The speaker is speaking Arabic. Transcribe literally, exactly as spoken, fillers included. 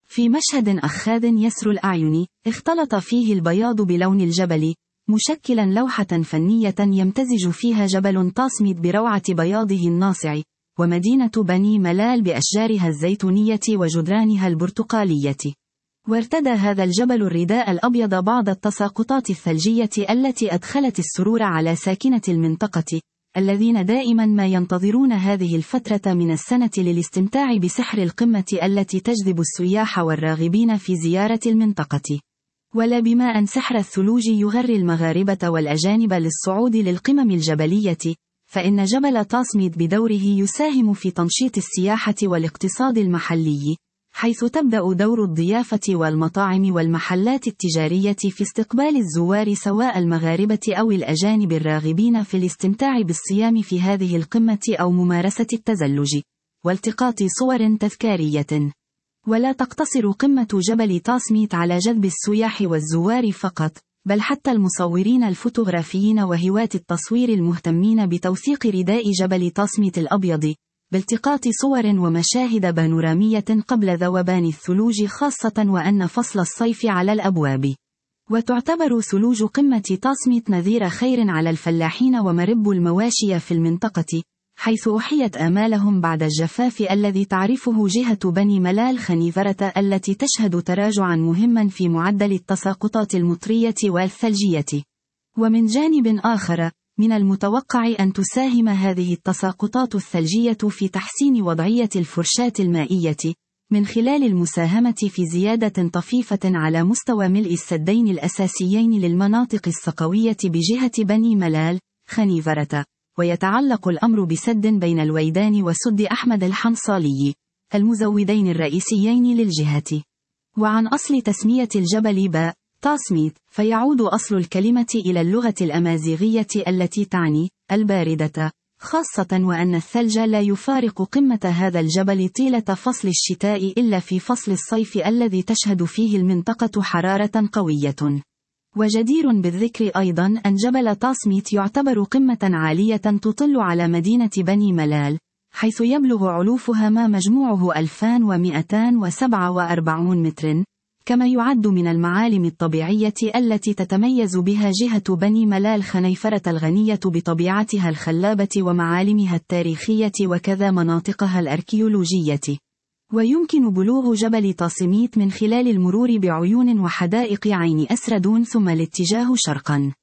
في مشهد أخاذ يسر الأعين، اختلط فيه البياض بلون الجبل، مشكلا لوحة فنية يمتزج فيها جبل طاسميت بروعة بياضه الناصع، ومدينة بني ملال بأشجارها الزيتونية وجدرانها البرتقالية. وارتدى هذا الجبل الرداء الأبيض بعض التساقطات الثلجية التي أدخلت السرور على ساكنة المنطقة، الذين دائما ما ينتظرون هذه الفترة من السنة للاستمتاع بسحر القمة التي تجذب السياح والراغبين في زيارة المنطقة. ولا بما أن سحر الثلوج يغري المغاربة والأجانب للصعود للقمم الجبلية، فإن جبل طاسميت بدوره يساهم في تنشيط السياحة والاقتصاد المحلي، حيث تبدأ دور الضيافة والمطاعم والمحلات التجارية في استقبال الزوار سواء المغاربة أو الأجانب الراغبين في الاستمتاع بالصيام في هذه القمة أو ممارسة التزلج والتقاط صور تذكارية. ولا تقتصر قمة جبل طاسميت على جذب السياح والزوار فقط، بل حتى المصورين الفوتوغرافيين وهواة التصوير المهتمين بتوثيق رداء جبل طاسميت الأبيض، بالتقاط صور ومشاهد بانورامية قبل ذوبان الثلوج، خاصة وأن فصل الصيف على الأبواب. وتعتبر ثلوج قمة طاسميت نذير خير على الفلاحين ومرب المواشي في المنطقة، حيث أحيت آمالهم بعد الجفاف الذي تعرفه جهة بني ملال خنيفرة التي تشهد تراجعا مهما في معدل التساقطات المطرية والثلجية. ومن جانب آخر، من المتوقع أن تساهم هذه التساقطات الثلجية في تحسين وضعية الفرشاة المائية، من خلال المساهمة في زيادة طفيفة على مستوى ملء السدين الأساسيين للمناطق الصقوية بجهة بني ملال خنيفرة. ويتعلق الأمر بسد بين الويدان وسد أحمد الحنصالي، المزودين الرئيسيين للجهة. وعن أصل تسمية الجبل باء طاسميت، فيعود أصل الكلمة إلى اللغة الأمازيغية التي تعني الباردة، خاصة وأن الثلج لا يفارق قمة هذا الجبل طيلة فصل الشتاء إلا في فصل الصيف الذي تشهد فيه المنطقة حرارة قوية. وجدير بالذكر أيضا أن جبل طاسميت يعتبر قمة عالية تطل على مدينة بني ملال، حيث يبلغ علوفها ما مجموعه ألفين ومئتين وسبعة وأربعين متر، كما يعد من المعالم الطبيعية التي تتميز بها جهة بني ملال خنيفرة الغنية بطبيعتها الخلابة ومعالمها التاريخية وكذا مناطقها الأركيولوجية. ويمكن بلوغ جبل طاسميت من خلال المرور بعيون وحدائق عين أسردون ثم الاتجاه شرقا.